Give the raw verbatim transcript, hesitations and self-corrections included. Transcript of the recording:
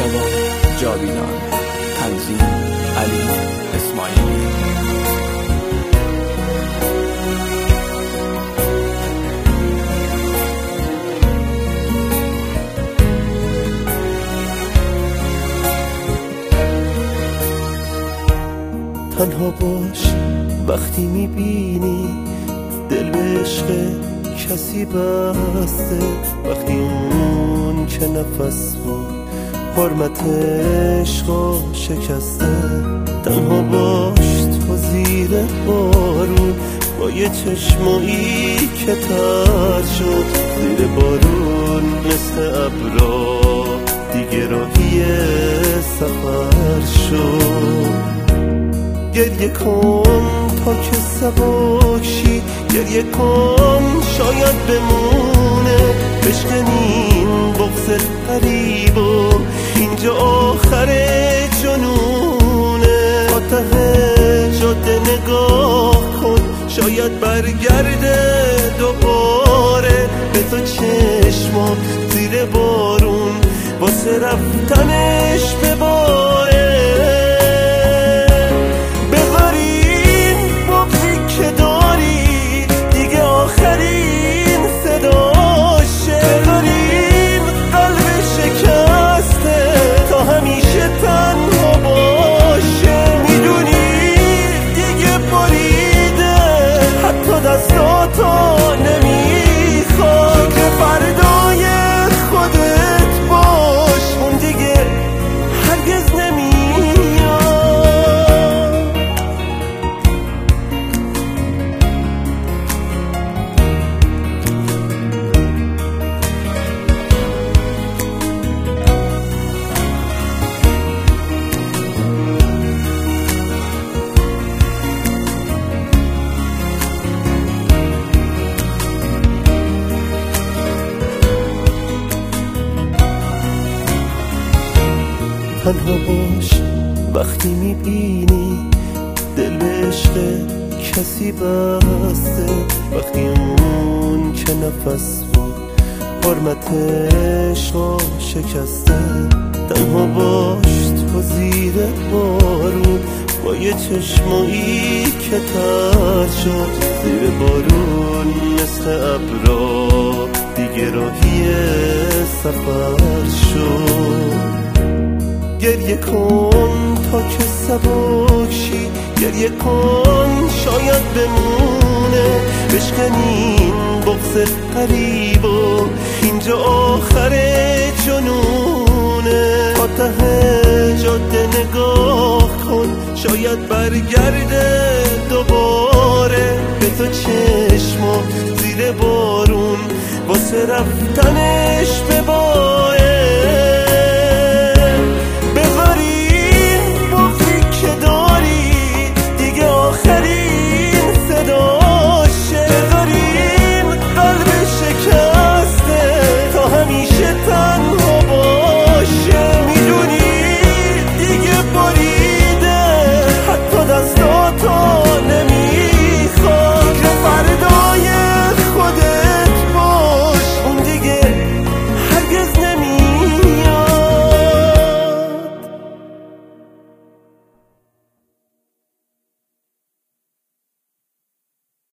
مجتبی جاویدان، تنظیم علی اسماعیلی. تنها باش وقتی میبینی دل به عشق کسی بسته، وقتی اون که نفس بود حرمت عشقا شکسته. تنها باش تو زیر بارون با یه چشمایی که تر شد، زیر بارون مثل ابرا دیگه راهی سفر شد. گریه کن تا که سبکشی، گریه کن شاید بمونه، بشکنین بغض قریب و اینجا آخر جنونه. تا ته جاده نگاه کن شاید برگرده دوباره، به تو چشما زیر بارون واسه رفتنش بباره. تنها باش وقتی میبینی دل به عشق کسی بسته، وقتی اون که نفس بود حرمت عشقا شکسته. تنها باش تو زیر بارون با یه چشمایی که تر شد، زیر بارون مثل ابرا دیگه راهی سفر شد. گریه کن تا که سبکشی، گریه کن شاید بمونه، بشکنین بغض قریب و اینجا آخر جنونه. تا ته جاده نگاه کن شاید برگرده دوباره، به تو چشما زیر بارون واسه رفتنش بباره.